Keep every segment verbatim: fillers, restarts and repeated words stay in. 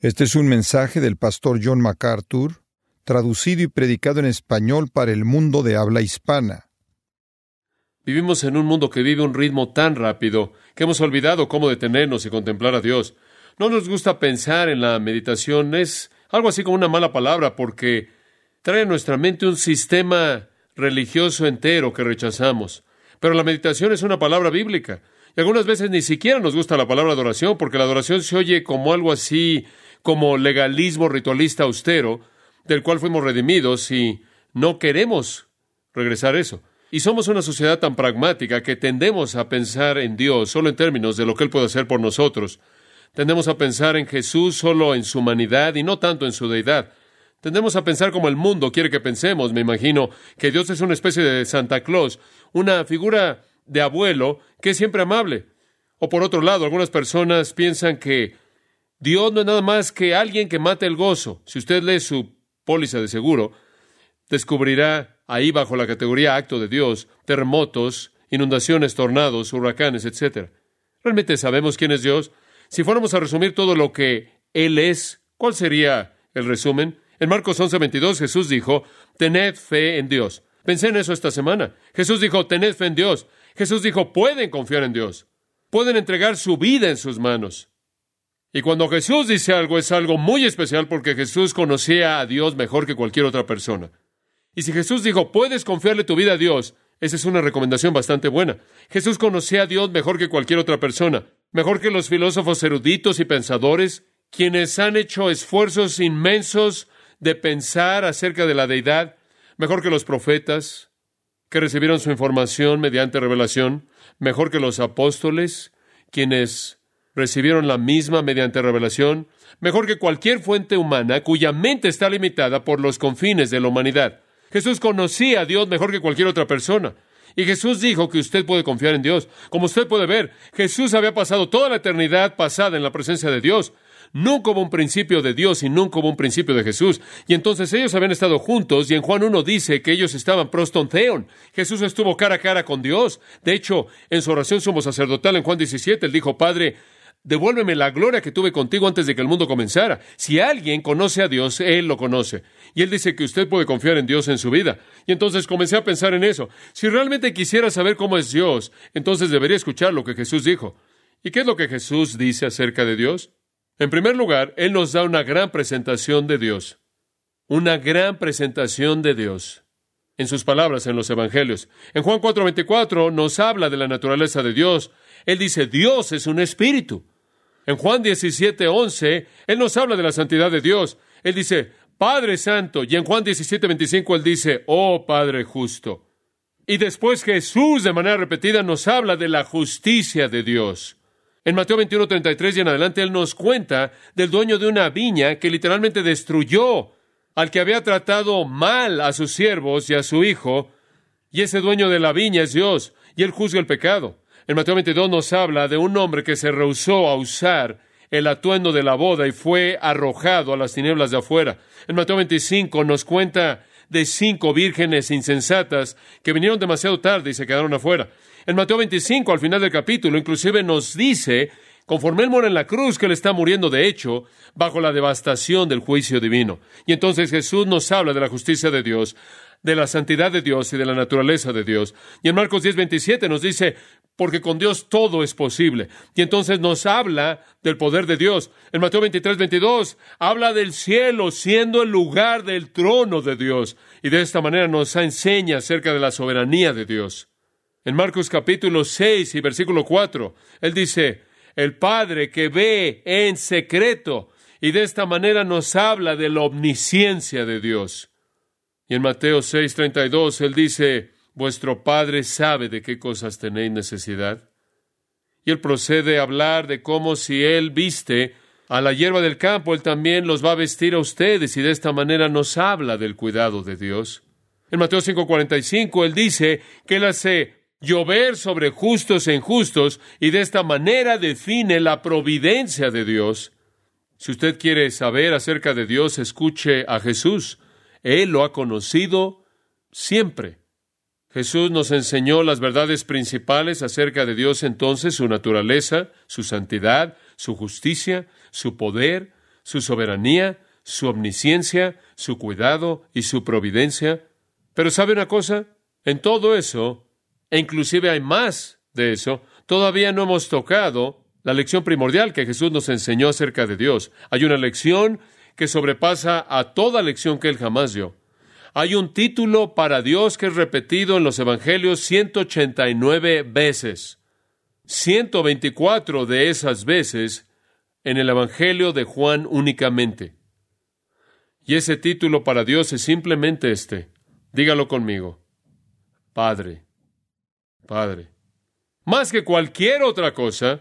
Este es un mensaje del pastor John MacArthur, traducido y predicado en español para el mundo de habla hispana. Vivimos en un mundo que vive un ritmo tan rápido que hemos olvidado cómo detenernos y contemplar a Dios. No nos gusta pensar en la meditación. Es algo así como una mala palabra porque trae a nuestra mente un sistema religioso entero que rechazamos. Pero la meditación es una palabra bíblica. Y algunas veces ni siquiera nos gusta la palabra adoración porque la adoración se oye como algo así como legalismo ritualista austero del cual fuimos redimidos y no queremos regresar a eso. Y somos una sociedad tan pragmática que tendemos a pensar en Dios solo en términos de lo que Él puede hacer por nosotros. Tendemos a pensar en Jesús solo en su humanidad y no tanto en su deidad. Tendemos a pensar como el mundo quiere que pensemos. Me imagino que Dios es una especie de Santa Claus, una figura de abuelo que es siempre amable. O por otro lado, algunas personas piensan que Dios no es nada más que alguien que mata el gozo. Si usted lee su póliza de seguro, descubrirá ahí bajo la categoría acto de Dios, terremotos, inundaciones, tornados, huracanes, etcétera. ¿Realmente sabemos quién es Dios? Si fuéramos a resumir todo lo que Él es, ¿cuál sería el resumen? En Marcos once veintidós Jesús dijo, tened fe en Dios. Pensé en eso esta semana. Jesús dijo, tened fe en Dios. Jesús dijo, pueden confiar en Dios. Pueden entregar su vida en sus manos. Y cuando Jesús dice algo, es algo muy especial porque Jesús conocía a Dios mejor que cualquier otra persona. Y si Jesús dijo, puedes confiarle tu vida a Dios, esa es una recomendación bastante buena. Jesús conocía a Dios mejor que cualquier otra persona, mejor que los filósofos eruditos y pensadores, quienes han hecho esfuerzos inmensos de pensar acerca de la deidad, mejor que los profetas, que recibieron su información mediante revelación, mejor que los apóstoles, quienes recibieron la misma mediante revelación, mejor que cualquier fuente humana cuya mente está limitada por los confines de la humanidad. Jesús conocía a Dios mejor que cualquier otra persona. Y Jesús dijo que usted puede confiar en Dios. Como usted puede ver, Jesús había pasado toda la eternidad pasada en la presencia de Dios. Nunca hubo un principio de Dios y nunca hubo un principio de Jesús. Y entonces ellos habían estado juntos y en Juan uno dice que ellos estaban proston theon. Jesús estuvo cara a cara con Dios. De hecho, en su oración sumo sacerdotal en Juan diecisiete, él dijo, Padre, devuélveme la gloria que tuve contigo antes de que el mundo comenzara. Si alguien conoce a Dios, Él lo conoce. Y Él dice que usted puede confiar en Dios en su vida. Y entonces comencé a pensar en eso. Si realmente quisiera saber cómo es Dios, entonces debería escuchar lo que Jesús dijo. ¿Y qué es lo que Jesús dice acerca de Dios? En primer lugar, Él nos da una gran presentación de Dios. Una gran presentación de Dios. En sus palabras en los Evangelios. En Juan cuatro veinticuatro nos habla de la naturaleza de Dios. Él dice, Dios es un espíritu. En Juan diecisiete once, Él nos habla de la santidad de Dios. Él dice, Padre Santo. Y en Juan diecisiete veinticinco, Él dice, oh Padre justo. Y después Jesús, de manera repetida, nos habla de la justicia de Dios. En Mateo veintiuno treinta y tres y en adelante, Él nos cuenta del dueño de una viña que literalmente destruyó al que había tratado mal a sus siervos y a su hijo. Y ese dueño de la viña es Dios, y Él juzga el pecado. En Mateo veintidós nos habla de un hombre que se rehusó a usar el atuendo de la boda y fue arrojado a las tinieblas de afuera. En Mateo veinticinco nos cuenta de cinco vírgenes insensatas que vinieron demasiado tarde y se quedaron afuera. En Mateo veinticinco, al final del capítulo, inclusive nos dice, conforme Él muere en la cruz, que Él está muriendo de hecho bajo la devastación del juicio divino. Y entonces Jesús nos habla de la justicia de Dios, de la santidad de Dios y de la naturaleza de Dios. Y en Marcos diez veintisiete nos dice, porque con Dios todo es posible. Y entonces nos habla del poder de Dios. En Mateo veintitrés veintidós habla del cielo siendo el lugar del trono de Dios. Y de esta manera nos enseña acerca de la soberanía de Dios. En Marcos capítulo seis y versículo cuatro, Él dice, el Padre que ve en secreto. Y de esta manera nos habla de la omnisciencia de Dios. Y en Mateo seis treinta y dos, Él dice, vuestro Padre sabe de qué cosas tenéis necesidad. Y Él procede a hablar de cómo si Él viste a la hierba del campo, Él también los va a vestir a ustedes, y de esta manera nos habla del cuidado de Dios. En Mateo cinco cuarenta y cinco, Él dice que Él hace llover sobre justos e injustos, y de esta manera define la providencia de Dios. Si usted quiere saber acerca de Dios, escuche a Jesús. Él lo ha conocido siempre. Jesús nos enseñó las verdades principales acerca de Dios entonces, su naturaleza, su santidad, su justicia, su poder, su soberanía, su omnisciencia, su cuidado y su providencia. Pero ¿sabe una cosa? En todo eso, e inclusive hay más de eso, todavía no hemos tocado la lección primordial que Jesús nos enseñó acerca de Dios. Hay una lección que sobrepasa a toda lección que Él jamás dio. Hay un título para Dios que es repetido en los Evangelios ciento ochenta y nueve veces. ciento veinticuatro de esas veces en el Evangelio de Juan únicamente. Y ese título para Dios es simplemente este. Dígalo conmigo. Padre. Padre. Más que cualquier otra cosa,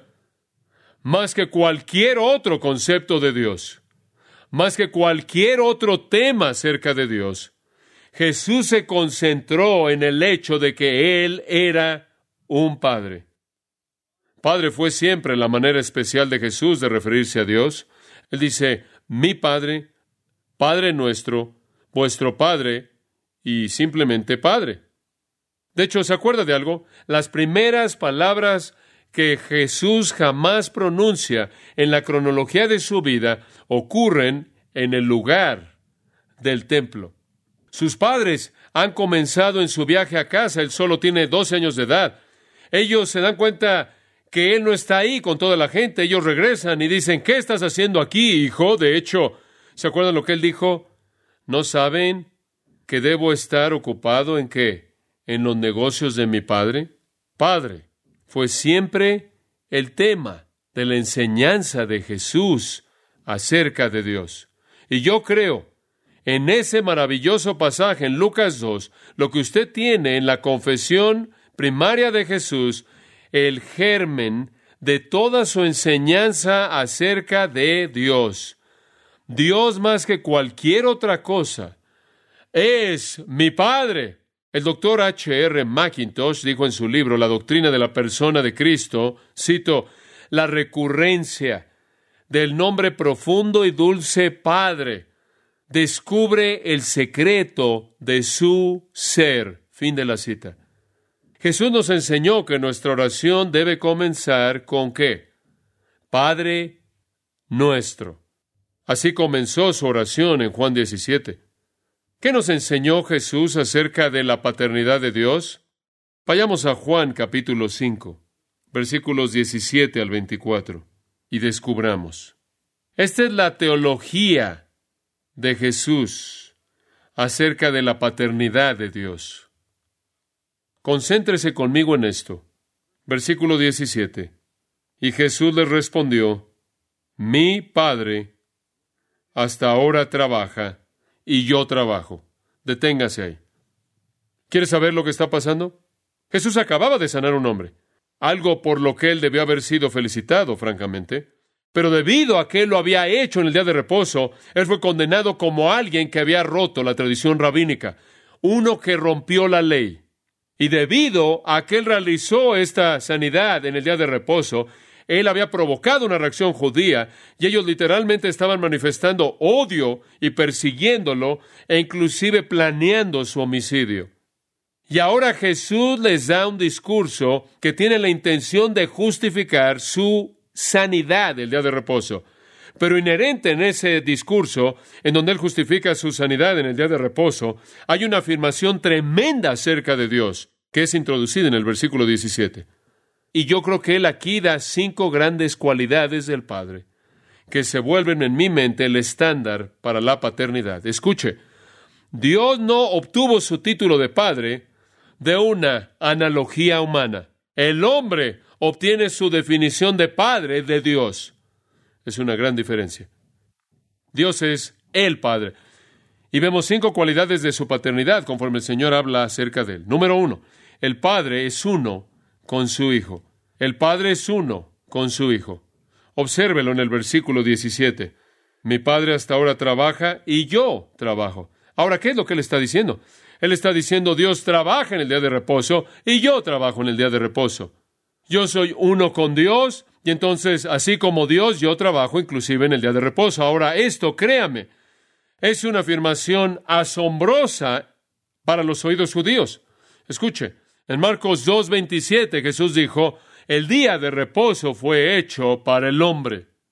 más que cualquier otro concepto de Dios, más que cualquier otro tema acerca de Dios, Jesús se concentró en el hecho de que Él era un Padre. Padre fue siempre la manera especial de Jesús de referirse a Dios. Él dice, mi Padre, Padre nuestro, vuestro Padre, y simplemente Padre. De hecho, ¿se acuerda de algo? Las primeras palabras que Jesús jamás pronuncia en la cronología de su vida ocurren en el lugar del templo. Sus padres han comenzado en su viaje a casa. Él solo tiene doce años de edad. Ellos se dan cuenta que Él no está ahí con toda la gente. Ellos regresan y dicen, ¿qué estás haciendo aquí, hijo? De hecho, ¿se acuerdan lo que Él dijo? ¿No saben que debo estar ocupado en qué? ¿En los negocios de mi Padre? Padre fue siempre el tema de la enseñanza de Jesús acerca de Dios. Y yo creo, en ese maravilloso pasaje en Lucas dos, lo que usted tiene en la confesión primaria de Jesús, el germen de toda su enseñanza acerca de Dios. Dios más que cualquier otra cosa es mi Padre. El doctor H R McIntosh dijo en su libro La doctrina de la persona de Cristo, cito, la recurrencia del nombre profundo y dulce Padre descubre el secreto de su ser. Fin de la cita. Jesús nos enseñó que nuestra oración debe comenzar con ¿qué? Padre nuestro. Así comenzó su oración en Juan diecisiete. ¿Qué nos enseñó Jesús acerca de la paternidad de Dios? Vayamos a Juan capítulo cinco, versículos diecisiete al veinticuatro, y descubramos. Esta es la teología de Jesús acerca de la paternidad de Dios. Concéntrese conmigo en esto. Versículo diecisiete. Y Jesús les respondió, mi Padre hasta ahora trabaja y yo trabajo. Deténgase ahí. ¿Quiere saber lo que está pasando? Jesús acababa de sanar a un hombre, algo por lo que él debió haber sido felicitado, francamente. Pero debido a que él lo había hecho en el día de reposo, él fue condenado como alguien que había roto la tradición rabínica, uno que rompió la ley. Y debido a que él realizó esta sanidad en el día de reposo, él había provocado una reacción judía y ellos literalmente estaban manifestando odio y persiguiéndolo e inclusive planeando su homicidio. Y ahora Jesús les da un discurso que tiene la intención de justificar su sanidad del día de reposo. Pero inherente en ese discurso, en donde él justifica su sanidad en el día de reposo, hay una afirmación tremenda acerca de Dios, que es introducida en el versículo diecisiete. Y yo creo que él aquí da cinco grandes cualidades del Padre, que se vuelven en mi mente el estándar para la paternidad. Escuche, Dios no obtuvo su título de Padre de una analogía humana. El hombre obtiene su definición de Padre de Dios. Es una gran diferencia. Dios es el Padre. Y vemos cinco cualidades de su paternidad conforme el Señor habla acerca de él. Número uno, el Padre es uno con su Hijo. El Padre es uno con su Hijo. Obsérvelo en el versículo diecisiete. Mi Padre hasta ahora trabaja y yo trabajo. Ahora, ¿qué es lo que él está diciendo? Él está diciendo, Dios trabaja en el día de reposo y yo trabajo en el día de reposo. Yo soy uno con Dios y entonces, así como Dios, yo trabajo inclusive en el día de reposo. Ahora, esto, créame, es una afirmación asombrosa para los oídos judíos. Escuche, en Marcos dos veintisiete Jesús dijo, el día de reposo fue hecho para el hombre.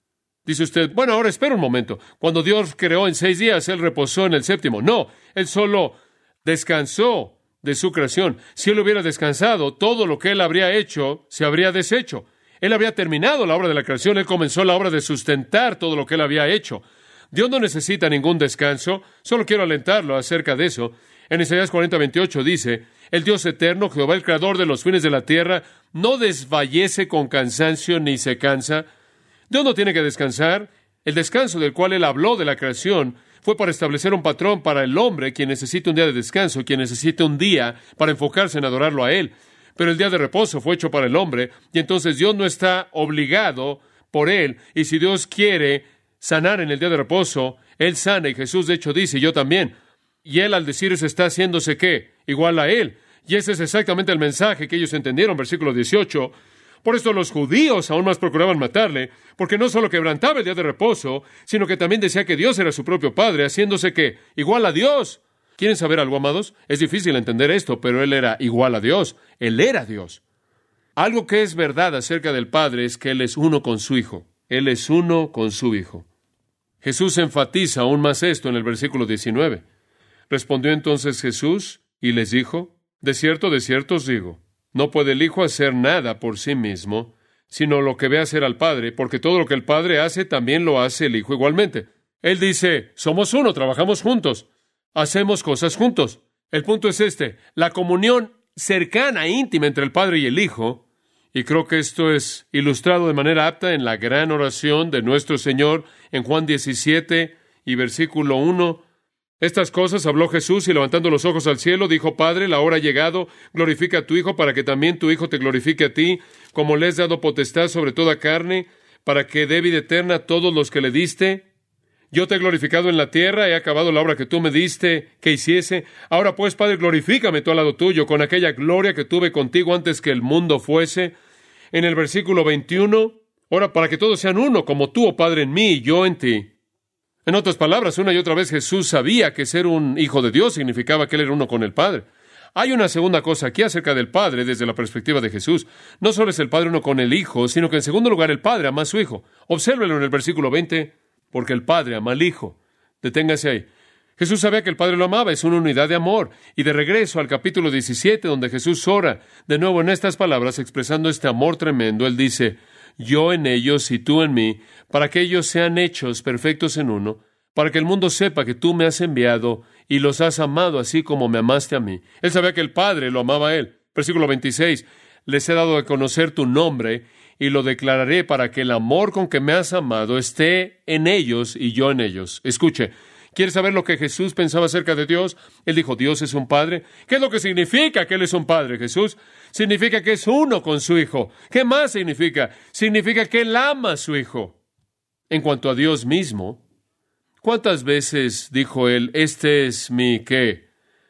Dice usted, bueno, ahora espera un momento. Cuando Dios creó en seis días, Él reposó en el séptimo. No, Él solo descansó de su creación. Si Él hubiera descansado, todo lo que Él habría hecho se habría deshecho. Él había terminado la obra de la creación. Él comenzó la obra de sustentar todo lo que Él había hecho. Dios no necesita ningún descanso. Solo quiero alentarlo acerca de eso. En Isaías cuarenta, veintiocho dice, el Dios eterno, Jehová el creador de los fines de la tierra, no desfallece con cansancio ni se cansa. Dios no tiene que descansar. El descanso del cual Él habló de la creación fue para establecer un patrón para el hombre, quien necesita un día de descanso, quien necesita un día para enfocarse en adorarlo a Él. Pero el día de reposo fue hecho para el hombre, y entonces Dios no está obligado por Él. Y si Dios quiere sanar en el día de reposo, Él sana, y Jesús de hecho dice, yo también. Y Él al decir eso está haciéndose ¿qué? Igual a Él. Y ese es exactamente el mensaje que ellos entendieron, versículo dieciocho. Por esto los judíos aún más procuraban matarle, porque no solo quebrantaba el día de reposo, sino que también decía que Dios era su propio Padre, haciéndose ¿qué? Igual a Dios. ¿Quieren saber algo, amados? Es difícil entender esto, pero Él era igual a Dios. Él era Dios. Algo que es verdad acerca del Padre es que Él es uno con su Hijo. Él es uno con su Hijo. Jesús enfatiza aún más esto en el versículo diecinueve. Respondió entonces Jesús y les dijo, de cierto, de cierto os digo, no puede el Hijo hacer nada por sí mismo, sino lo que ve hacer al Padre, porque todo lo que el Padre hace, también lo hace el Hijo igualmente. Él dice, somos uno, trabajamos juntos, hacemos cosas juntos. El punto es este, la comunión cercana, íntima entre el Padre y el Hijo, y creo que esto es ilustrado de manera apta en la gran oración de nuestro Señor en Juan diecisiete y versículo uno. Estas cosas habló Jesús y levantando los ojos al cielo, dijo, Padre, la hora ha llegado, glorifica a tu Hijo para que también tu Hijo te glorifique a ti, como le has dado potestad sobre toda carne, para que dé vida eterna a todos los que le diste. Yo te he glorificado en la tierra, he acabado la obra que tú me diste que hiciese. Ahora pues, Padre, glorifícame tú al lado tuyo, con aquella gloria que tuve contigo antes que el mundo fuese. En el versículo veintiuno, ora para que todos sean uno, como tú, oh Padre, en mí y yo en ti. En otras palabras, una y otra vez Jesús sabía que ser un hijo de Dios significaba que Él era uno con el Padre. Hay una segunda cosa aquí acerca del Padre desde la perspectiva de Jesús. No solo es el Padre uno con el Hijo, sino que en segundo lugar el Padre ama a su Hijo. Obsérvelo en el versículo veinte, porque el Padre ama al Hijo. Deténgase ahí. Jesús sabía que el Padre lo amaba, es una unidad de amor. Y de regreso al capítulo diecisiete, donde Jesús ora, de nuevo en estas palabras, expresando este amor tremendo, Él dice, yo en ellos y tú en mí, para que ellos sean hechos perfectos en uno, para que el mundo sepa que tú me has enviado y los has amado así como me amaste a mí. Él sabía que el Padre lo amaba a Él. Versículo veintiséis, les he dado a conocer tu nombre y lo declararé para que el amor con que me has amado esté en ellos y yo en ellos. Escuche, ¿quieres saber lo que Jesús pensaba acerca de Dios? Él dijo, Dios es un Padre. ¿Qué es lo que significa que Él es un Padre, Jesús? Significa que es uno con su Hijo. ¿Qué más significa? Significa que Él ama a su Hijo. En cuanto a Dios mismo, ¿cuántas veces dijo Él, este es mi, ¿qué?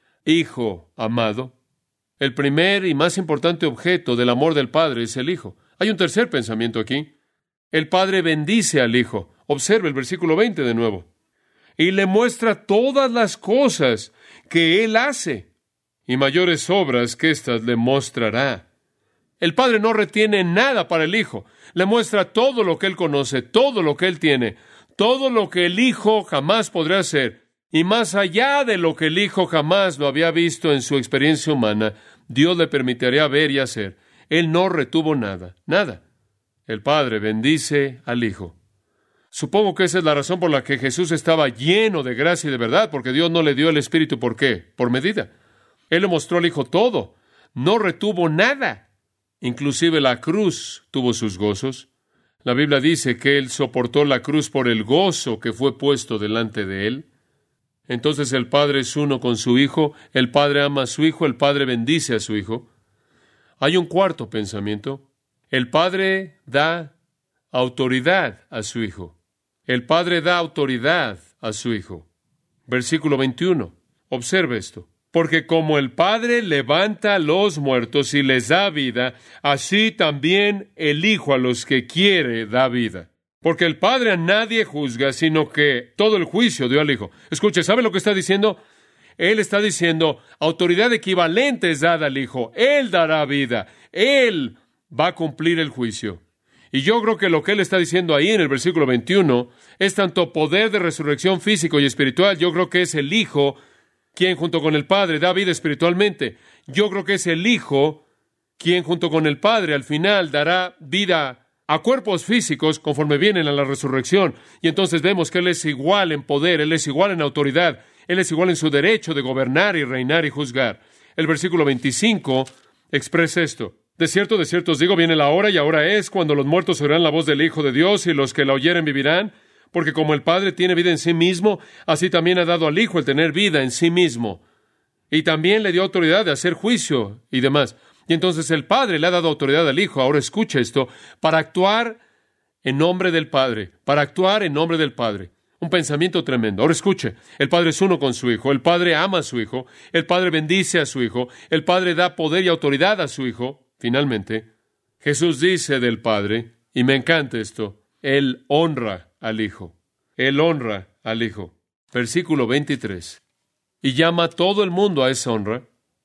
Hijo amado? El primer y más importante objeto del amor del Padre es el Hijo. Hay un tercer pensamiento aquí. El Padre bendice al Hijo. Observe el versículo veinte de nuevo. Y le muestra todas las cosas que Él hace, y mayores obras que éstas le mostrará. El Padre no retiene nada para el Hijo. Le muestra todo lo que Él conoce, todo lo que Él tiene, todo lo que el Hijo jamás podrá hacer. Y más allá de lo que el Hijo jamás lo había visto en su experiencia humana, Dios le permitiría ver y hacer. Él no retuvo nada, nada. El Padre bendice al Hijo. Supongo que esa es la razón por la que Jesús estaba lleno de gracia y de verdad, porque Dios no le dio el Espíritu, ¿por qué? Por medida. Él le mostró al Hijo todo. No retuvo nada. Inclusive la cruz tuvo sus gozos. La Biblia dice que Él soportó la cruz por el gozo que fue puesto delante de Él. Entonces el Padre es uno con su Hijo, el Padre ama a su Hijo, el Padre bendice a su Hijo. Hay un cuarto pensamiento. El Padre da autoridad a su Hijo. El Padre da autoridad a su Hijo. Versículo veintiuno. Observe esto. Porque como el Padre levanta a los muertos y les da vida, así también el Hijo a los que quiere da vida. Porque el Padre a nadie juzga, sino que todo el juicio dio al Hijo. Escuche, ¿sabe lo que está diciendo? Él está diciendo, autoridad equivalente es dada al Hijo. Él dará vida. Él va a cumplir el juicio. Y yo creo que lo que él está diciendo ahí en el versículo veintiuno es tanto poder de resurrección físico y espiritual. Yo creo que es el Hijo quien junto con el Padre da vida espiritualmente. Yo creo que es el Hijo quien junto con el Padre al final dará vida a cuerpos físicos conforme vienen a la resurrección. Y entonces vemos que Él es igual en poder, Él es igual en autoridad, Él es igual en su derecho de gobernar y reinar y juzgar. El versículo veinticinco expresa esto. De cierto, de cierto os digo, viene la hora y ahora es cuando los muertos oirán la voz del Hijo de Dios y los que la oyeren vivirán. Porque como el Padre tiene vida en sí mismo, así también ha dado al Hijo el tener vida en sí mismo. Y también le dio autoridad de hacer juicio y demás. Y entonces el Padre le ha dado autoridad al Hijo, ahora escucha esto, para actuar en nombre del Padre, para actuar en nombre del Padre. Un pensamiento tremendo. Ahora escuche, el Padre es uno con su Hijo, el Padre ama a su Hijo, el Padre bendice a su Hijo, el Padre da poder y autoridad a su Hijo. Finalmente, Jesús dice del Padre, y me encanta esto, Él honra al Hijo. Él honra al Hijo. Versículo veintitrés. Y llama a todo el mundo a esa honra,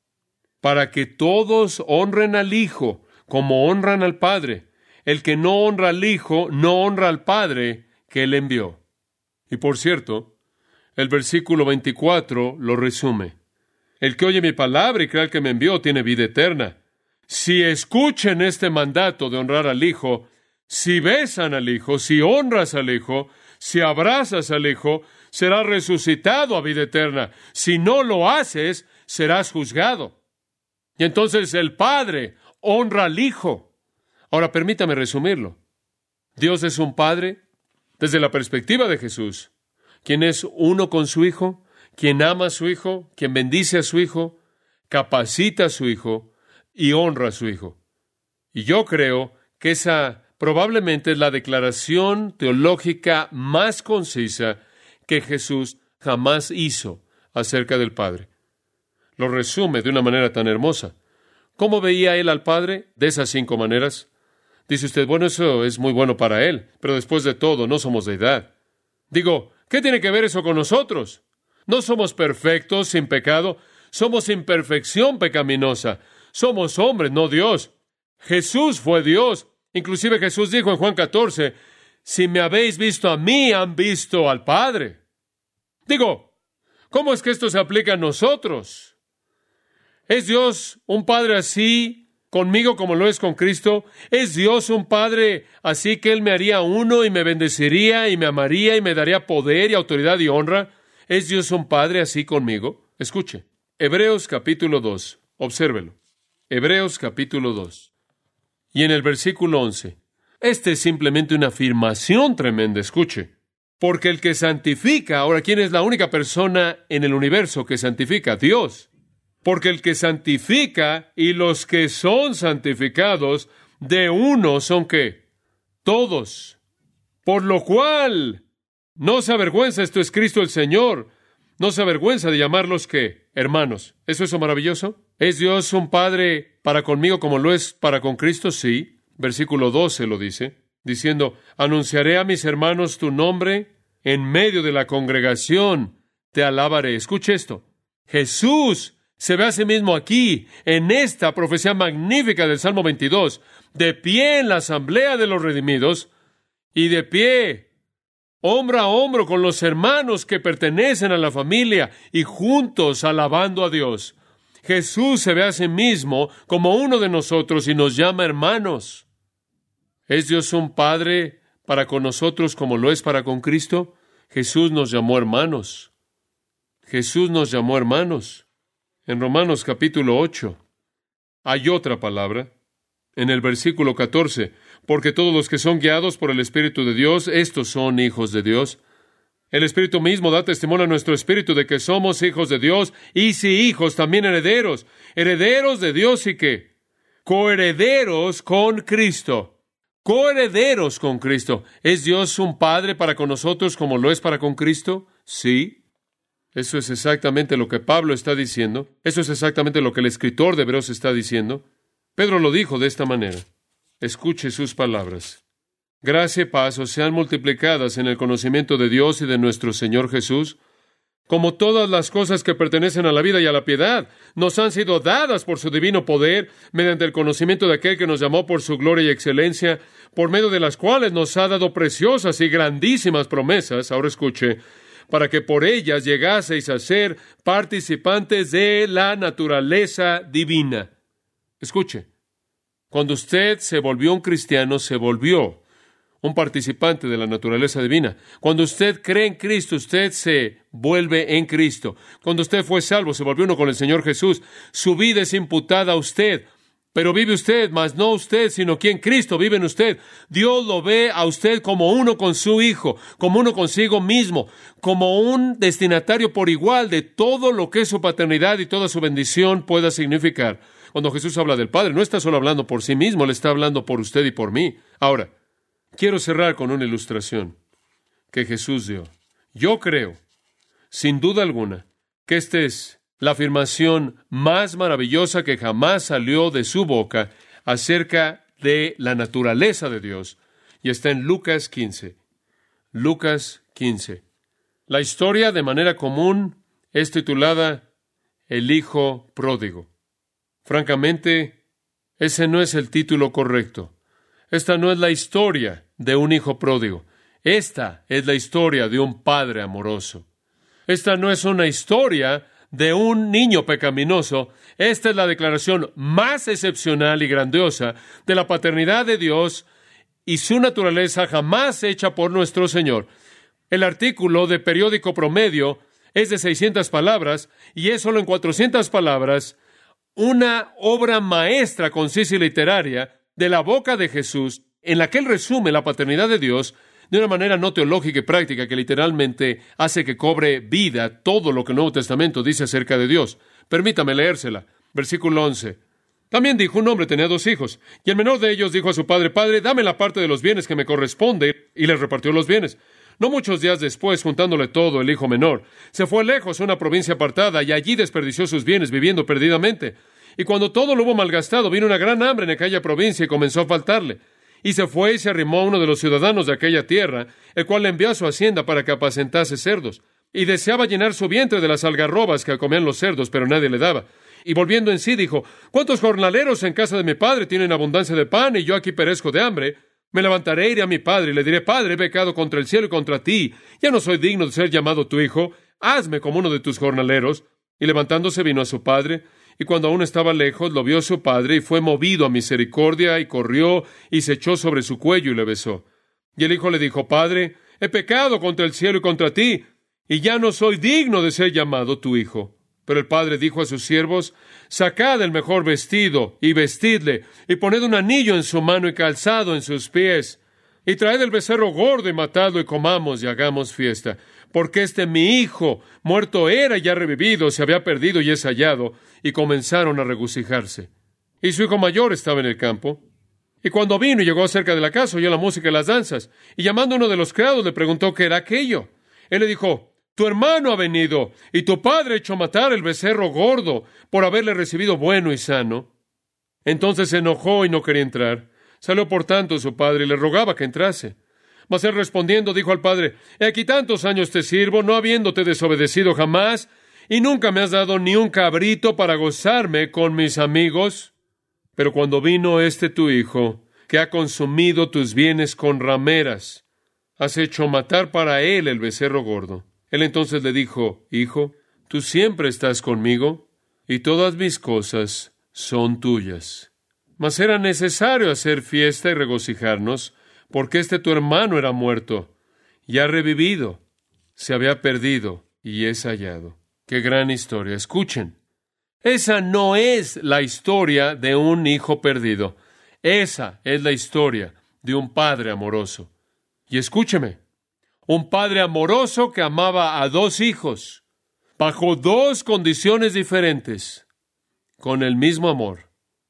para que todos honren al Hijo, como honran al Padre. El que no honra al Hijo, no honra al Padre que Él envió. Y por cierto, el versículo veinticuatro lo resume. El que oye mi palabra y crea al que me envió tiene vida eterna. Si escuchen este mandato de honrar al Hijo, si besan al Hijo, si honras al Hijo, si abrazas al Hijo, serás resucitado a vida eterna. Si no lo haces, serás juzgado. Y entonces el Padre honra al Hijo. Ahora permítame resumirlo. Dios es un Padre desde la perspectiva de Jesús, quien es uno con su Hijo, quien ama a su Hijo, quien bendice a su Hijo, capacita a su Hijo y honra a su Hijo. Y yo creo que esa probablemente es la declaración teológica más concisa que Jesús jamás hizo acerca del Padre. Lo resume de una manera tan hermosa. ¿Cómo veía Él al Padre? De esas cinco maneras. Dice usted, bueno, eso es muy bueno para Él, pero después de todo, no somos deidad. Digo, ¿qué tiene que ver eso con nosotros? No somos perfectos, sin pecado. Somos imperfección pecaminosa. Somos hombres, no Dios. Jesús fue Dios. Inclusive Jesús dijo en Juan catorce, si me habéis visto a mí, han visto al Padre. Digo, ¿cómo es que esto se aplica a nosotros? ¿Es Dios un Padre así conmigo como lo es con Cristo? ¿Es Dios un Padre así que Él me haría uno y me bendeciría y me amaría y me daría poder y autoridad y honra? ¿Es Dios un Padre así conmigo? Escuche, Hebreos capítulo dos, obsérvelo. Hebreos capítulo dos. Y en el versículo once, este es simplemente una afirmación tremenda, escuche. Porque el que santifica, ahora, ¿quién es la única persona en el universo que santifica? Dios. Porque el que santifica y los que son santificados, de uno son ¿qué? Todos. Por lo cual, no se avergüenza, esto es Cristo el Señor, no se avergüenza de llamarlos ¿qué? Hermanos. ¿Eso es maravilloso? ¿Es Dios un Padre para conmigo como lo es para con Cristo? Sí. Versículo doce lo dice, diciendo, anunciaré a mis hermanos tu nombre, en medio de la congregación te alabaré. Escuche esto. Jesús se ve a sí mismo aquí, en esta profecía magnífica del Salmo veintidós, de pie en la asamblea de los redimidos, y de pie, hombro a hombro con los hermanos que pertenecen a la familia, y juntos alabando a Dios. Jesús se ve a sí mismo como uno de nosotros y nos llama hermanos. ¿Es Dios un Padre para con nosotros como lo es para con Cristo? Jesús nos llamó hermanos. Jesús nos llamó hermanos. En Romanos capítulo ocho hay otra palabra. En el versículo catorce, porque todos los que son guiados por el Espíritu de Dios, estos son hijos de Dios. El Espíritu mismo da testimonio a nuestro espíritu de que somos hijos de Dios, y si hijos, también herederos, herederos de Dios y qué, coherederos con Cristo, coherederos con Cristo. ¿Es Dios un Padre para con nosotros como lo es para con Cristo? Sí. Eso es exactamente lo que Pablo está diciendo. Eso es exactamente lo que el escritor de Hebreos está diciendo. Pedro lo dijo de esta manera. Escuche sus palabras. Gracia y paz os sean multiplicadas en el conocimiento de Dios y de nuestro Señor Jesús, como todas las cosas que pertenecen a la vida y a la piedad, nos han sido dadas por su divino poder, mediante el conocimiento de aquel que nos llamó por su gloria y excelencia, por medio de las cuales nos ha dado preciosas y grandísimas promesas. Ahora escuche, para que por ellas llegaseis a ser participantes de la naturaleza divina. Escuche, cuando usted se volvió un cristiano, se volvió un participante de la naturaleza divina. Cuando usted cree en Cristo, usted se vuelve en Cristo. Cuando usted fue salvo, se volvió uno con el Señor Jesús. Su vida es imputada a usted, pero vive usted, mas no usted, sino quien Cristo vive en usted. Dios lo ve a usted como uno con su Hijo, como uno consigo mismo, como un destinatario por igual de todo lo que su paternidad y toda su bendición pueda significar. Cuando Jesús habla del Padre, no está solo hablando por sí mismo, le está hablando por usted y por mí. Ahora, quiero cerrar con una ilustración que Jesús dio. Yo creo, sin duda alguna, que esta es la afirmación más maravillosa que jamás salió de su boca acerca de la naturaleza de Dios. Y está en Lucas quince. Lucas quince. La historia, de manera común, es titulada El Hijo Pródigo. Francamente, ese no es el título correcto. Esta no es la historia de un hijo pródigo. Esta es la historia de un padre amoroso. Esta no es una historia de un niño pecaminoso. Esta es la declaración más excepcional y grandiosa de la paternidad de Dios y su naturaleza jamás hecha por nuestro Señor. El artículo de Periódico Promedio es de seiscientas palabras y es solo en cuatrocientas palabras una obra maestra, concisa y literaria de la boca de Jesús, en la que Él resume la paternidad de Dios de una manera no teológica y práctica que literalmente hace que cobre vida todo lo que el Nuevo Testamento dice acerca de Dios. Permítame leérsela. Versículo once. También dijo, un hombre tenía dos hijos, y el menor de ellos dijo a su padre, Padre, dame la parte de los bienes que me corresponde, y les repartió los bienes. No muchos días después, juntándole todo, el hijo menor se fue lejos a una provincia apartada, y allí desperdició sus bienes, viviendo perdidamente. Y cuando todo lo hubo malgastado, vino una gran hambre en aquella provincia y comenzó a faltarle. Y se fue y se arrimó a uno de los ciudadanos de aquella tierra, el cual le envió a su hacienda para que apacentase cerdos. Y deseaba llenar su vientre de las algarrobas que comían los cerdos, pero nadie le daba. Y volviendo en sí, dijo, ¿cuántos jornaleros en casa de mi padre tienen abundancia de pan y yo aquí perezco de hambre? Me levantaré, iré a mi padre y le diré, Padre, he pecado contra el cielo y contra ti. Ya no soy digno de ser llamado tu hijo. Hazme como uno de tus jornaleros. Y levantándose vino a su padre. Y cuando aún estaba lejos, lo vio su padre y fue movido a misericordia y corrió y se echó sobre su cuello y le besó. Y el hijo le dijo, Padre, he pecado contra el cielo y contra ti, y ya no soy digno de ser llamado tu hijo. Pero el padre dijo a sus siervos, sacad el mejor vestido y vestidle, y poned un anillo en su mano y calzado en sus pies, y traed el becerro gordo y matadlo y comamos y hagamos fiesta. Porque este mi hijo, muerto era y ya revivido, se había perdido y es hallado. Y comenzaron a regocijarse. Y su hijo mayor estaba en el campo. Y cuando vino y llegó cerca de la casa, oyó la música y las danzas. Y llamando a uno de los criados, le preguntó qué era aquello. Él le dijo, tu hermano ha venido, y tu padre ha hecho matar el becerro gordo, por haberle recibido bueno y sano. Entonces se enojó y no quería entrar. Salió por tanto su padre y le rogaba que entrase. Mas él respondiendo dijo al padre, he aquí tantos años te sirvo, no habiéndote desobedecido jamás, y nunca me has dado ni un cabrito para gozarme con mis amigos. Pero cuando vino este tu hijo, que ha consumido tus bienes con rameras, has hecho matar para él el becerro gordo. Él entonces le dijo, hijo, tú siempre estás conmigo, y todas mis cosas son tuyas. Mas era necesario hacer fiesta y regocijarnos, porque este tu hermano era muerto, y ha revivido, se había perdido, y es hallado. ¡Qué gran historia! Escuchen, esa no es la historia de un hijo perdido. Esa es la historia de un padre amoroso. Y escúcheme, un padre amoroso que amaba a dos hijos, bajo dos condiciones diferentes, con el mismo amor,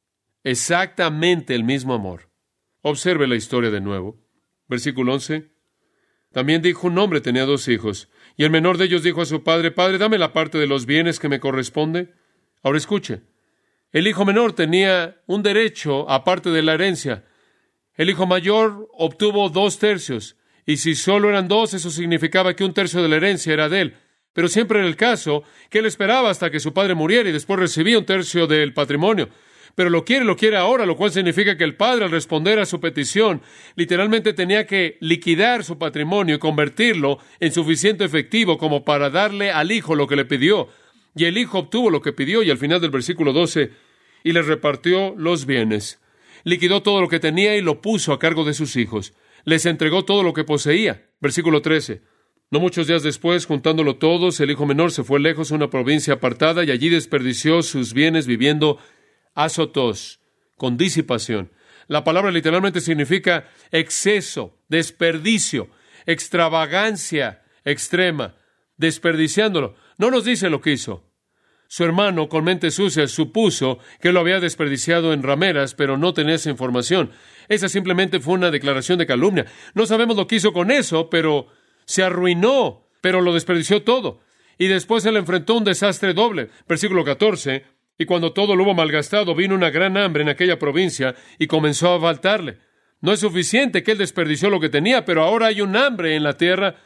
exactamente el mismo amor. Observe la historia de nuevo. Versículo once. También dijo, un hombre tenía dos hijos, y el menor de ellos dijo a su padre, Padre, dame la parte de los bienes que me corresponde. Ahora escuche, el hijo menor tenía un derecho aparte de la herencia. El hijo mayor obtuvo dos tercios, y si solo eran dos, eso significaba que un tercio de la herencia era de él. Pero siempre era el caso que él esperaba hasta que su padre muriera y después recibía un tercio del patrimonio. Pero lo quiere, lo quiere ahora, lo cual significa que el padre, al responder a su petición, literalmente tenía que liquidar su patrimonio y convertirlo en suficiente efectivo como para darle al hijo lo que le pidió. Y el hijo obtuvo lo que pidió, y al final del versículo doce, y les repartió los bienes. Liquidó todo lo que tenía y lo puso a cargo de sus hijos. Les entregó todo lo que poseía. Versículo trece. No muchos días después, juntándolo todos, el hijo menor se fue lejos a una provincia apartada y allí desperdició sus bienes viviendo azotos, con disipación. La palabra literalmente significa exceso, desperdicio, extravagancia extrema, desperdiciándolo. No nos dice lo que hizo. Su hermano, con mente sucia, supuso que lo había desperdiciado en rameras, pero no tenía esa información. Esa simplemente fue una declaración de calumnia. No sabemos lo que hizo con eso, pero se arruinó, pero lo desperdició todo. Y después se le enfrentó a un desastre doble. Versículo catorce. Y cuando todo lo hubo malgastado, vino una gran hambre en aquella provincia y comenzó a faltarle. No es suficiente que él desperdició lo que tenía, pero ahora hay un hambre en la tierra.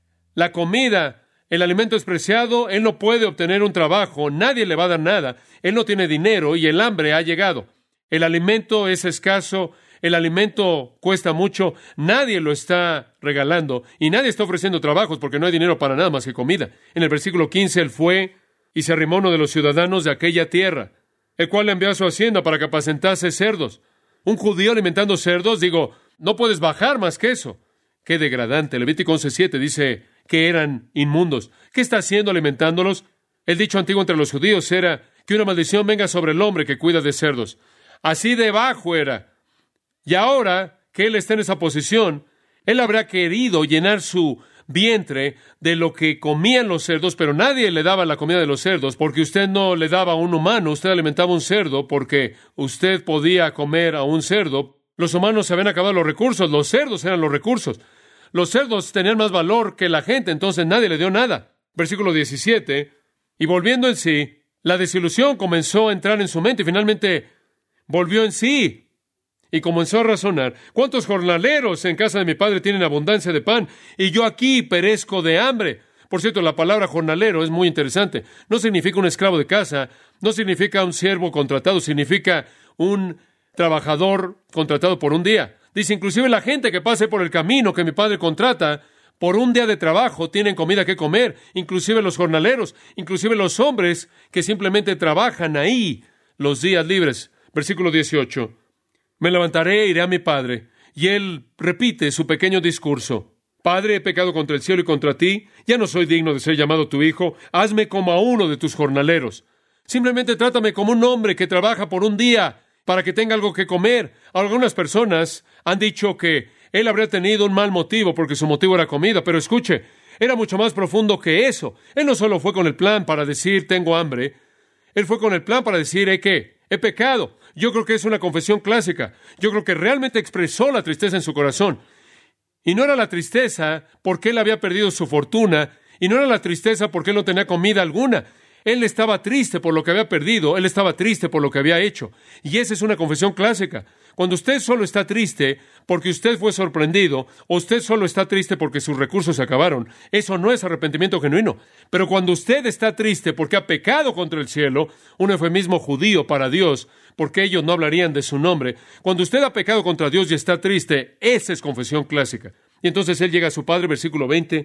La comida, el alimento es preciado, él no puede obtener un trabajo, nadie le va a dar nada, él no tiene dinero y el hambre ha llegado. El alimento es escaso, el alimento cuesta mucho, nadie lo está regalando y nadie está ofreciendo trabajos porque no hay dinero para nada más que comida. En el versículo quince, él fue y se arrimó uno de los ciudadanos de aquella tierra, el cual le envió a su hacienda para que apacentase cerdos. Un judío alimentando cerdos, digo, no puedes bajar más que eso. Qué degradante. Levítico once siete dice que eran inmundos. ¿Qué está haciendo alimentándolos? El dicho antiguo entre los judíos era que una maldición venga sobre el hombre que cuida de cerdos. Así de bajo era. Y ahora que él está en esa posición, él habrá querido llenar su vientre de lo que comían los cerdos, pero nadie le daba la comida de los cerdos, porque usted no le daba a un humano, usted alimentaba a un cerdo, porque usted podía comer a un cerdo. Los humanos se habían acabado los recursos, los cerdos eran los recursos. Los cerdos tenían más valor que la gente, entonces nadie le dio nada. Versículo diecisiete, y volviendo en sí, la desilusión comenzó a entrar en su mente y finalmente volvió en sí. Y comenzó a razonar, ¿cuántos jornaleros en casa de mi padre tienen abundancia de pan? Y yo aquí perezco de hambre. Por cierto, la palabra jornalero es muy interesante. No significa un esclavo de casa, no significa un siervo contratado, significa un trabajador contratado por un día. Dice, inclusive la gente que pase por el camino que mi padre contrata, por un día de trabajo tienen comida que comer, inclusive los jornaleros, inclusive los hombres que simplemente trabajan ahí los días libres. Versículo dieciocho. Me levantaré e iré a mi padre. Y él repite su pequeño discurso. Padre, he pecado contra el cielo y contra ti. Ya no soy digno de ser llamado tu hijo. Hazme como a uno de tus jornaleros. Simplemente trátame como un hombre que trabaja por un día para que tenga algo que comer. Algunas personas han dicho que él habría tenido un mal motivo porque su motivo era comida. Pero escuche, era mucho más profundo que eso. Él no solo fue con el plan para decir tengo hambre. Él fue con el plan para decir, ¿eh, qué? He pecado. Yo creo que es una confesión clásica. Yo creo que realmente expresó la tristeza en su corazón. Y no era la tristeza porque él había perdido su fortuna, y no era la tristeza porque él no tenía comida alguna. Él estaba triste por lo que había perdido, él estaba triste por lo que había hecho. Y esa es una confesión clásica. Cuando usted solo está triste porque usted fue sorprendido, o usted solo está triste porque sus recursos se acabaron, eso no es arrepentimiento genuino. Pero cuando usted está triste porque ha pecado contra el cielo, un eufemismo judío para Dios, porque ellos no hablarían de su nombre, cuando usted ha pecado contra Dios y está triste, esa es confesión clásica. Y entonces él llega a su padre, versículo veinte,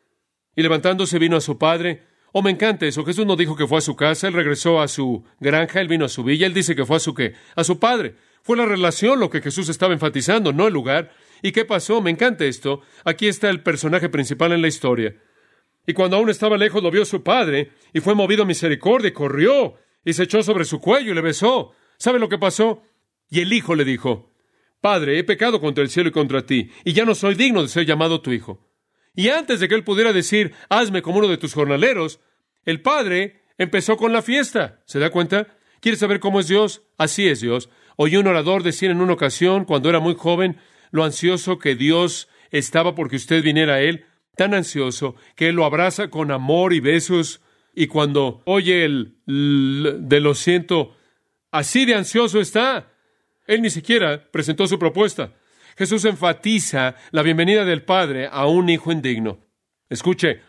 y levantándose vino a su padre. Oh, me encanta eso. Jesús no dijo que fue a su casa, él regresó a su granja, él vino a su villa, él dice que fue a su ¿qué? A su padre. Fue la relación lo que Jesús estaba enfatizando, no el lugar. ¿Y qué pasó? Me encanta esto. Aquí está el personaje principal en la historia. Y cuando aún estaba lejos lo vio su padre, y fue movido a misericordia, y corrió, y se echó sobre su cuello, y le besó. ¿Sabe lo que pasó? Y el hijo le dijo, Padre, he pecado contra el cielo y contra ti, y ya no soy digno de ser llamado tu hijo. Y antes de que él pudiera decir, hazme como uno de tus jornaleros, el padre empezó con la fiesta. ¿Se da cuenta? ¿Quieres saber cómo es Dios? Así es Dios. Oí un orador decir en una ocasión, cuando era muy joven, lo ansioso que Dios estaba porque usted viniera a Él, tan ansioso que Él lo abraza con amor y besos, y cuando oye el l de lo siento, así de ansioso está. Él ni siquiera presentó su propuesta. Jesús enfatiza la bienvenida del Padre a un hijo indigno. Escuche,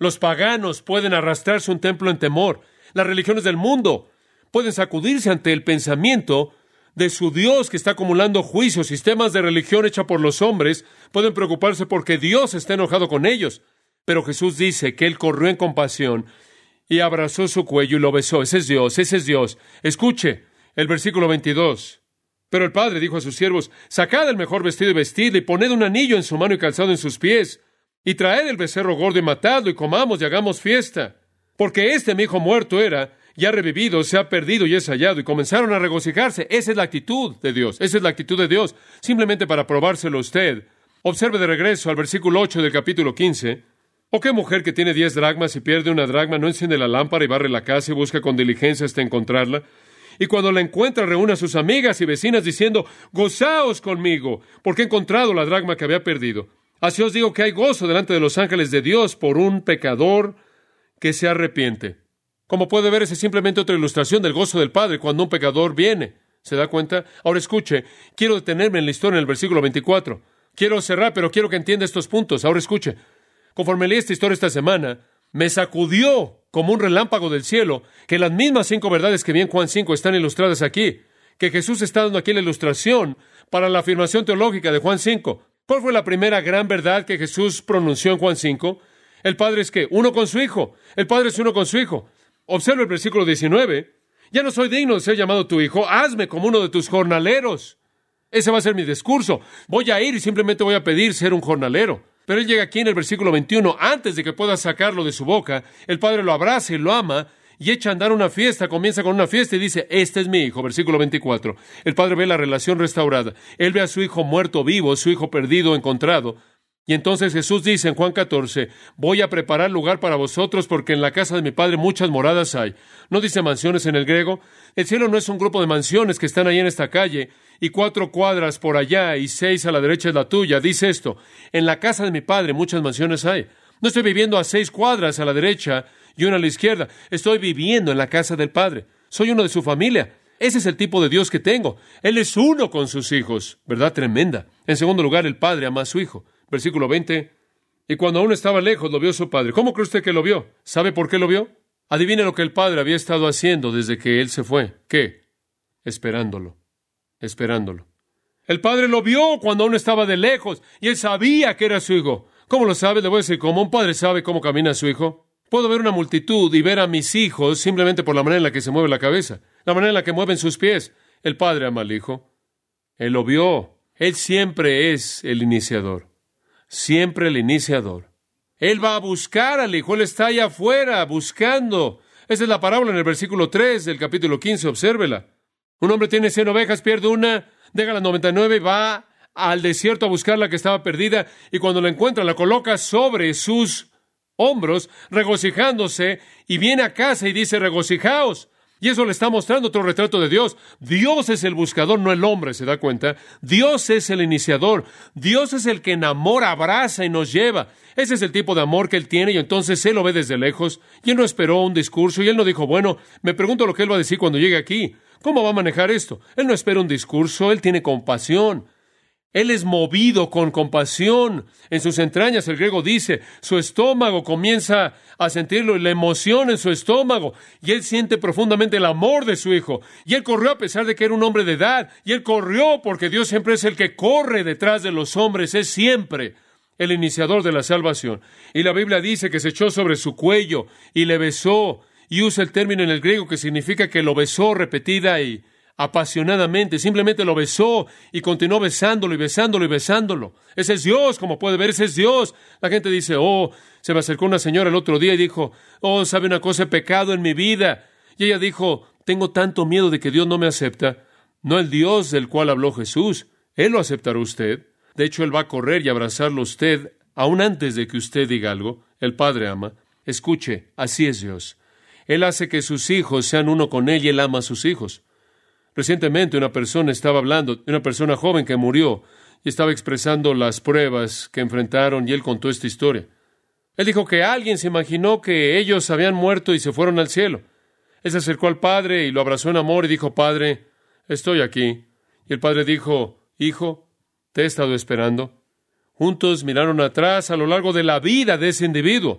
Los paganos pueden arrastrarse a un templo en temor. Las religiones del mundo pueden sacudirse ante el pensamiento de su Dios que está acumulando juicios. Sistemas de religión hecha por los hombres pueden preocuparse porque Dios está enojado con ellos. Pero Jesús dice que Él corrió en compasión y abrazó su cuello y lo besó. Ese es Dios, ese es Dios. Escuche el versículo veintidós. Pero el padre dijo a sus siervos: sacad el mejor vestido y vestidle, y poned un anillo en su mano y calzado en sus pies, y traed el becerro gordo y matadlo, y comamos y hagamos fiesta. Porque este mi hijo muerto era, y ha revivido, se ha perdido y es hallado. Y comenzaron a regocijarse. Esa es la actitud de Dios. Esa es la actitud de Dios. Simplemente para probárselo a usted, observe de regreso al versículo ocho del capítulo quince. ¿O qué mujer que tiene diez dracmas y pierde una dracma no enciende la lámpara y barre la casa y busca con diligencia hasta encontrarla? Y cuando la encuentra, reúne a sus amigas y vecinas diciendo: gozaos conmigo, porque he encontrado la dracma que había perdido. Así os digo que hay gozo delante de los ángeles de Dios por un pecador que se arrepiente. Como puede ver, esa es simplemente otra ilustración del gozo del Padre cuando un pecador viene. ¿Se da cuenta? Ahora escuche, quiero detenerme en la historia en el versículo veinticuatro. Quiero cerrar, pero quiero que entienda estos puntos. Ahora escuche. Conforme leí esta historia esta semana, me sacudió como un relámpago del cielo que las mismas cinco verdades que vi en Juan cinco están ilustradas aquí, que Jesús está dando aquí la ilustración para la afirmación teológica de Juan cinco. ¿Cuál fue la primera gran verdad que Jesús pronunció en Juan cinco? El Padre es que uno con su Hijo. El Padre es uno con su Hijo. Observa el versículo diecinueve. Ya no soy digno de ser llamado tu hijo, hazme como uno de tus jornaleros. Ese va a ser mi discurso. Voy a ir y simplemente voy a pedir ser un jornalero. Pero él llega aquí en el versículo veintiuno, antes de que pueda sacarlo de su boca, el Padre lo abraza y lo ama, y echa a andar una fiesta, comienza con una fiesta y dice: este es mi hijo, versículo veinticuatro. El Padre ve la relación restaurada. Él ve a su hijo muerto vivo, su hijo perdido encontrado. Y entonces Jesús dice en Juan catorce: voy a preparar lugar para vosotros, porque en la casa de mi Padre muchas moradas hay. ¿No dice mansiones en el griego? El cielo no es un grupo de mansiones que están ahí en esta calle, y cuatro cuadras por allá, y seis a la derecha es la tuya. Dice esto: en la casa de mi Padre muchas mansiones hay. No estoy viviendo a seis cuadras a la derecha y una a la izquierda. Estoy viviendo en la casa del Padre. Soy uno de su familia. Ese es el tipo de Dios que tengo. Él es uno con sus hijos. ¿Verdad tremenda? En segundo lugar, el Padre ama a su Hijo. Versículo veinte. Y cuando aún estaba lejos, lo vio su padre. ¿Cómo cree usted que lo vio? ¿Sabe por qué lo vio? Adivine lo que el padre había estado haciendo desde que él se fue. ¿Qué? Esperándolo. Esperándolo. El padre lo vio cuando aún estaba de lejos y él sabía que era su hijo. ¿Cómo lo sabe? Le voy a decir cómo. Un padre sabe cómo camina su hijo. Puedo ver una multitud y ver a mis hijos simplemente por la manera en la que se mueve la cabeza, la manera en la que mueven sus pies. El padre ama al hijo. Él lo vio. Él siempre es el iniciador. Siempre el iniciador. Él va a buscar al hijo. Él está allá afuera buscando. Esa es la parábola en el versículo tres del capítulo quince. Obsérvela. Un hombre tiene cien ovejas, pierde una, deja las noventa y nueve y va al desierto a buscar la que estaba perdida. Y cuando la encuentra, la coloca sobre sus hombros, regocijándose. Y viene a casa y dice: regocijaos. Y eso le está mostrando otro retrato de Dios. Dios es el buscador, no el hombre, ¿se da cuenta? Dios es el iniciador. Dios es el que enamora, abraza y nos lleva. Ese es el tipo de amor que Él tiene, y entonces Él lo ve desde lejos. Y Él no esperó un discurso, y Él no dijo: bueno, me pregunto lo que Él va a decir cuando llegue aquí. ¿Cómo va a manejar esto? Él no espera un discurso, Él tiene compasión. Él es movido con compasión. En sus entrañas, el griego dice, su estómago comienza a sentirlo, y la emoción en su estómago. Y él siente profundamente el amor de su hijo. Y él corrió a pesar de que era un hombre de edad. Y él corrió porque Dios siempre es el que corre detrás de los hombres. Es siempre el iniciador de la salvación. Y la Biblia dice que se echó sobre su cuello y le besó. Y usa el término en el griego que significa que lo besó repetida y apasionadamente, simplemente lo besó y continuó besándolo y besándolo y besándolo. Ese es Dios, como puede ver, ese es Dios. La gente dice: oh, se me acercó una señora el otro día y dijo: oh, ¿sabe una cosa? He pecado en mi vida. Y ella dijo: tengo tanto miedo de que Dios no me acepta. No el Dios del cual habló Jesús. Él lo aceptará usted. De hecho, Él va a correr y abrazarlo a usted aún antes de que usted diga algo. El Padre ama. Escuche, así es Dios. Él hace que sus hijos sean uno con Él y Él ama a sus hijos. Recientemente una persona estaba hablando de una persona joven que murió y estaba expresando las pruebas que enfrentaron, y él contó esta historia. Él dijo que alguien se imaginó que ellos habían muerto y se fueron al cielo. Él se acercó al padre y lo abrazó en amor y dijo: Padre, estoy aquí. Y el padre dijo: Hijo, te he estado esperando. Juntos miraron atrás a lo largo de la vida de ese individuo.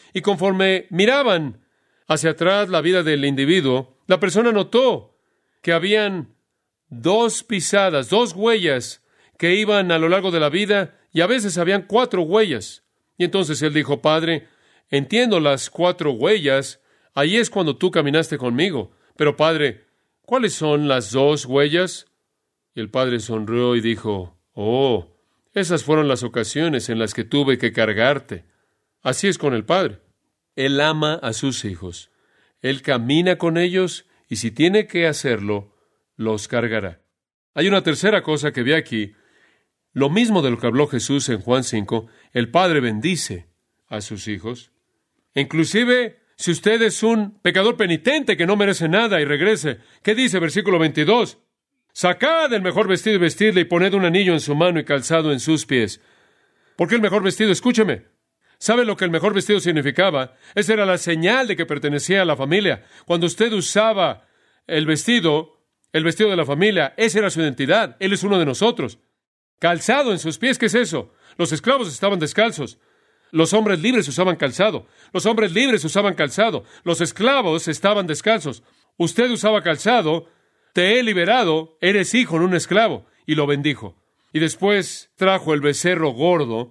Y conforme miraban hacia atrás la vida del individuo, la persona notó que habían dos pisadas, dos huellas que iban a lo largo de la vida, y a veces habían cuatro huellas. Y entonces él dijo: Padre, entiendo las cuatro huellas, ahí es cuando tú caminaste conmigo. Pero Padre, ¿cuáles son las dos huellas? Y el Padre sonrió y dijo: Oh, esas fueron las ocasiones en las que tuve que cargarte. Así es con el Padre. Él ama a sus hijos. Él camina con ellos y si tiene que hacerlo, los cargará. Hay una tercera cosa que vi aquí. Lo mismo de lo que habló Jesús en Juan cinco. El Padre bendice a sus hijos. Inclusive, si usted es un pecador penitente que no merece nada y regrese, ¿qué dice versículo veintidós? Sacad el mejor vestido y vestidle y poned un anillo en su mano y calzado en sus pies. ¿Por qué el mejor vestido? Escúcheme. ¿Sabe lo que el mejor vestido significaba? Esa era la señal de que pertenecía a la familia. Cuando usted usaba el vestido, el vestido de la familia, esa era su identidad. Él es uno de nosotros. Calzado en sus pies, ¿qué es eso? Los esclavos estaban descalzos. Los hombres libres usaban calzado. Los hombres libres usaban calzado. Los esclavos estaban descalzos. Usted usaba calzado. Te he liberado. Eres hijo de un esclavo. Y lo bendijo. Y después trajo el becerro gordo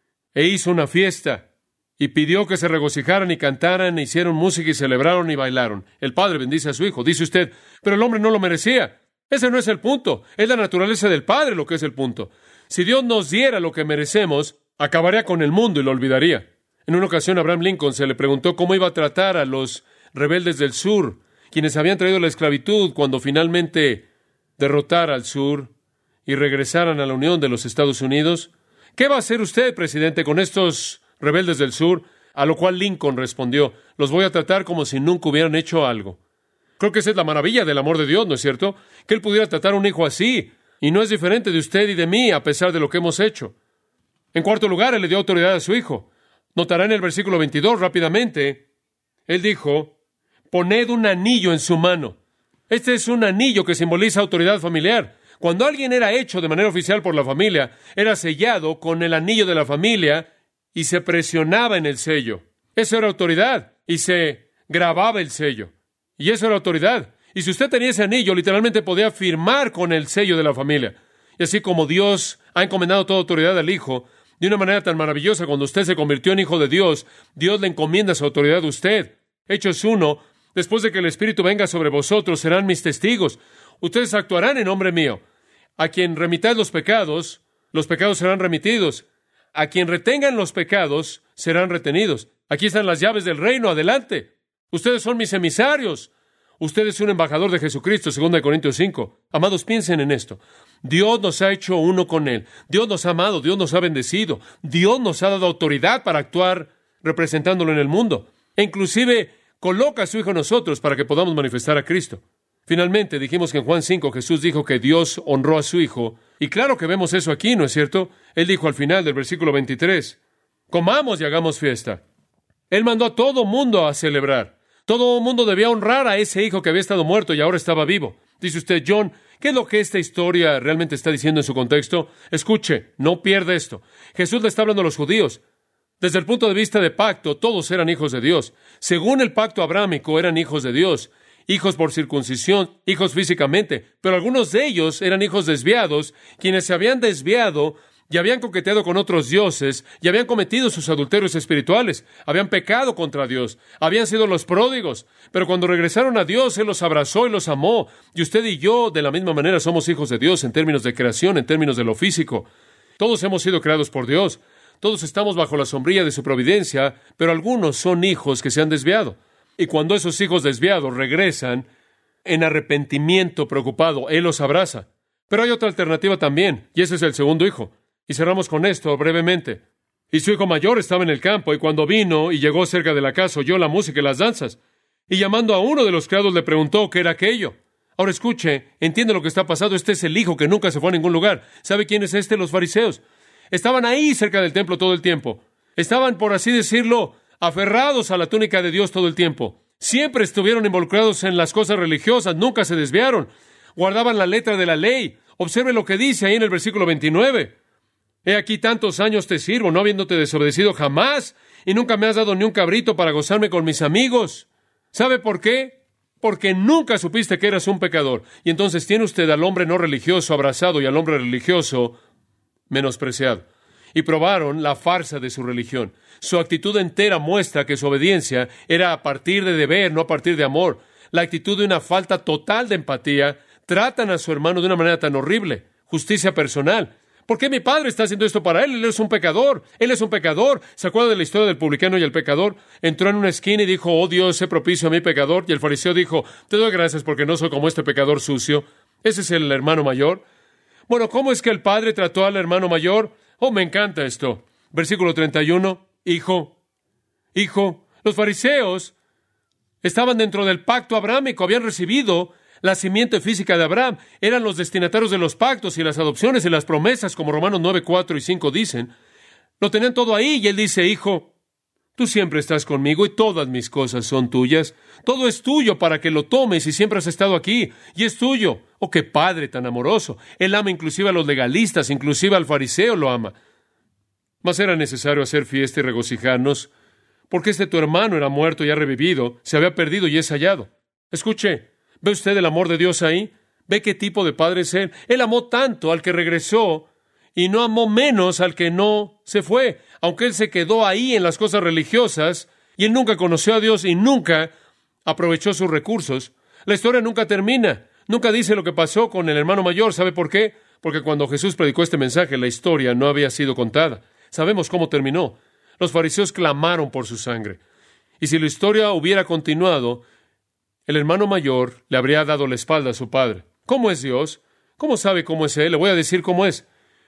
e hizo una fiesta. Y pidió que se regocijaran y cantaran, e hicieron música y celebraron y bailaron. El Padre bendice a su Hijo. Dice usted: pero el hombre no lo merecía. Ese no es el punto. Es la naturaleza del Padre lo que es el punto. Si Dios nos diera lo que merecemos, acabaría con el mundo y lo olvidaría. En una ocasión, Abraham Lincoln se le preguntó cómo iba a tratar a los rebeldes del sur, quienes habían traído la esclavitud cuando finalmente derrotara al sur y regresaran a la Unión de los Estados Unidos. ¿Qué va a hacer usted, presidente, con estos rebeldes del sur? A lo cual Lincoln respondió: los voy a tratar como si nunca hubieran hecho algo. Creo que esa es la maravilla del amor de Dios, ¿no es cierto? Que Él pudiera tratar a un hijo así, y no es diferente de usted y de mí, a pesar de lo que hemos hecho. En cuarto lugar, Él le dio autoridad a su Hijo. Notará en el versículo veintidós, rápidamente, Él dijo: poned un anillo en su mano. Este es un anillo que simboliza autoridad familiar. Cuando alguien era hecho de manera oficial por la familia, era sellado con el anillo de la familia y se presionaba en el sello. Eso era autoridad, y se grababa el sello. Y eso era autoridad. Y si usted tenía ese anillo, literalmente podía firmar con el sello de la familia. Y así como Dios ha encomendado toda autoridad al Hijo, de una manera tan maravillosa, cuando usted se convirtió en hijo de Dios, Dios le encomienda su autoridad a usted. Hechos uno, después de que el Espíritu venga sobre vosotros, serán mis testigos. Ustedes actuarán en nombre mío. A quien remitáis los pecados, los pecados serán remitidos. A quien retengan los pecados, serán retenidos. Aquí están las llaves del reino, adelante. Ustedes son mis emisarios. Usted es un embajador de Jesucristo, segunda de Corintios cinco. Amados, piensen en esto. Dios nos ha hecho uno con Él. Dios nos ha amado, Dios nos ha bendecido. Dios nos ha dado autoridad para actuar representándolo en el mundo. E inclusive coloca a su Hijo en nosotros para que podamos manifestar a Cristo. Finalmente, dijimos que en Juan cinco Jesús dijo que Dios honró a su Hijo. Y claro que vemos eso aquí, ¿no es cierto? Él dijo al final del versículo veintitrés, comamos y hagamos fiesta. Él mandó a todo mundo a celebrar. Todo el mundo debía honrar a ese hijo que había estado muerto y ahora estaba vivo. Dice usted: John, ¿qué es lo que esta historia realmente está diciendo en su contexto? Escuche, no pierda esto. Jesús le está hablando a los judíos. Desde el punto de vista de pacto, todos eran hijos de Dios. Según el pacto abrámico, eran hijos de Dios. Hijos por circuncisión, hijos físicamente. Pero algunos de ellos eran hijos desviados, quienes se habían desviado y habían coqueteado con otros dioses, y habían cometido sus adulterios espirituales, habían pecado contra Dios, habían sido los pródigos, pero cuando regresaron a Dios, Él los abrazó y los amó, y usted y yo, de la misma manera, somos hijos de Dios en términos de creación, en términos de lo físico. Todos hemos sido creados por Dios, todos estamos bajo la sombrilla de su providencia, pero algunos son hijos que se han desviado, y cuando esos hijos desviados regresan, en arrepentimiento preocupado, Él los abraza. Pero hay otra alternativa también, y ese es el segundo hijo. Y cerramos con esto brevemente. Y su hijo mayor estaba en el campo, y cuando vino y llegó cerca de la casa, oyó la música y las danzas. Y llamando a uno de los criados le preguntó qué era aquello. Ahora escuche, entiende lo que está pasando. Este es el hijo que nunca se fue a ningún lugar. ¿Sabe quién es este? Los fariseos. Estaban ahí cerca del templo todo el tiempo. Estaban, por así decirlo, aferrados a la túnica de Dios todo el tiempo. Siempre estuvieron involucrados en las cosas religiosas, nunca se desviaron. Guardaban la letra de la ley. Observe lo que dice ahí en el versículo veintinueve. He aquí tantos años te sirvo, no habiéndote desobedecido jamás, y nunca me has dado ni un cabrito para gozarme con mis amigos. ¿Sabe por qué? Porque nunca supiste que eras un pecador. Y entonces tiene usted al hombre no religioso abrazado y al hombre religioso menospreciado. Y probaron la farsa de su religión. Su actitud entera muestra que su obediencia era a partir de deber, no a partir de amor. La actitud de una falta total de empatía. Tratan a su hermano de una manera tan horrible. Justicia personal. ¿Por qué mi padre está haciendo esto para él? Él es un pecador. Él es un pecador. ¿Se acuerda de la historia del publicano y el pecador? Entró en una esquina y dijo, oh Dios, sé propicio a mi pecador. Y el fariseo dijo, te doy gracias porque no soy como este pecador sucio. Ese es el hermano mayor. Bueno, ¿cómo es que el padre trató al hermano mayor? Oh, me encanta esto. Versículo treinta y uno. Hijo, hijo, los fariseos estaban dentro del pacto abrámico, habían recibido la simiente física de Abraham, eran los destinatarios de los pactos y las adopciones y las promesas, como Romanos nueve, cuatro y cinco dicen. Lo tenían todo ahí y él dice, hijo, tú siempre estás conmigo y todas mis cosas son tuyas. Todo es tuyo para que lo tomes y siempre has estado aquí y es tuyo. Oh, qué padre tan amoroso. Él ama inclusive a los legalistas, inclusive al fariseo lo ama. Mas era necesario hacer fiesta y regocijarnos, porque este tu hermano era muerto y ha revivido, se había perdido y es hallado. Escuche, ¿ve usted el amor de Dios ahí? ¿Ve qué tipo de padre es Él? Él amó tanto al que regresó y no amó menos al que no se fue, aunque Él se quedó ahí en las cosas religiosas y Él nunca conoció a Dios y nunca aprovechó sus recursos. La historia nunca termina, nunca dice lo que pasó con el hermano mayor. ¿Sabe por qué? Porque cuando Jesús predicó este mensaje, la historia no había sido contada. Sabemos cómo terminó. Los fariseos clamaron por su sangre. Y si la historia hubiera continuado, el hermano mayor le habría dado la espalda a su padre. ¿Cómo es Dios? ¿Cómo sabe cómo es Él? Le voy a decir cómo es.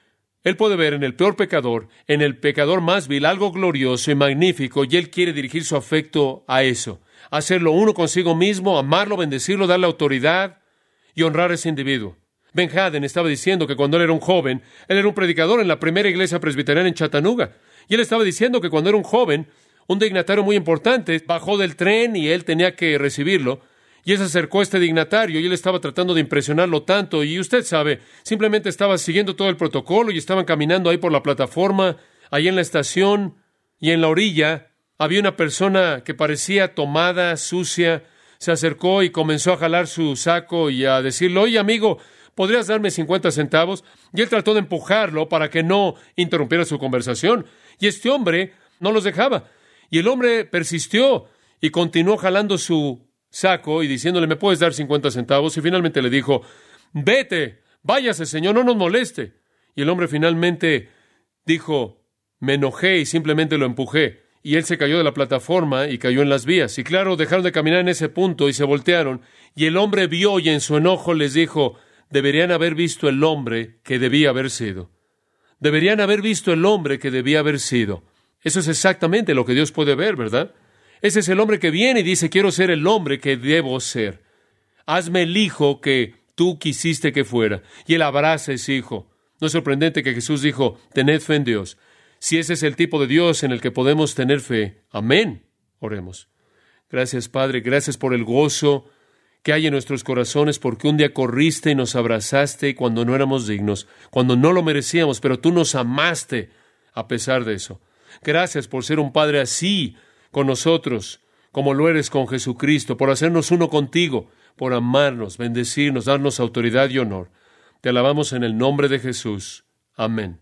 Él puede ver en el peor pecador, en el pecador más vil, algo glorioso y magnífico, y Él quiere dirigir su afecto a eso. Hacerlo uno consigo mismo, amarlo, bendecirlo, darle autoridad y honrar a ese individuo. Ben Haden estaba diciendo que cuando él era un joven, él era un predicador en la primera iglesia presbiteriana en Chattanooga. Y él estaba diciendo que cuando era un joven, un dignatario muy importante bajó del tren y él tenía que recibirlo. Y él se acercó a este dignatario y él estaba tratando de impresionarlo tanto. Y usted sabe, simplemente estaba siguiendo todo el protocolo y estaban caminando ahí por la plataforma, ahí en la estación y en la orilla. Había una persona que parecía tomada, sucia. Se acercó y comenzó a jalar su saco y a decirle, oye amigo, ¿podrías darme cincuenta centavos? Y él trató de empujarlo para que no interrumpiera su conversación. Y este hombre no los dejaba. Y el hombre persistió y continuó jalando su saco y diciéndole, ¿me puedes dar cincuenta centavos? Y finalmente le dijo, vete, váyase, señor, no nos moleste. Y el hombre finalmente dijo, me enojé y simplemente lo empujé. Y él se cayó de la plataforma y cayó en las vías. Y claro, dejaron de caminar en ese punto y se voltearon. Y el hombre vio y en su enojo les dijo, deberían haber visto el hombre que debía haber sido. Deberían haber visto el hombre que debía haber sido. Eso es exactamente lo que Dios puede ver, ¿verdad? Ese es el hombre que viene y dice, quiero ser el hombre que debo ser. Hazme el hijo que tú quisiste que fuera. Y él abraza a ese hijo. No es sorprendente que Jesús dijo, tened fe en Dios. Si ese es el tipo de Dios en el que podemos tener fe. Amén. Oremos. Gracias, Padre. Gracias por el gozo que hay en nuestros corazones, porque un día corriste y nos abrazaste cuando no éramos dignos, cuando no lo merecíamos, pero tú nos amaste a pesar de eso. Gracias por ser un Padre así con nosotros, como lo eres con Jesucristo, por hacernos uno contigo, por amarnos, bendecirnos, darnos autoridad y honor. Te alabamos en el nombre de Jesús. Amén.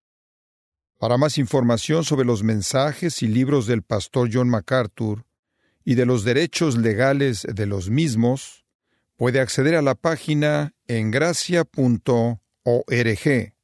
Para más información sobre los mensajes y libros del pastor John MacArthur y de los derechos legales de los mismos, puede acceder a la página en gracia punto org.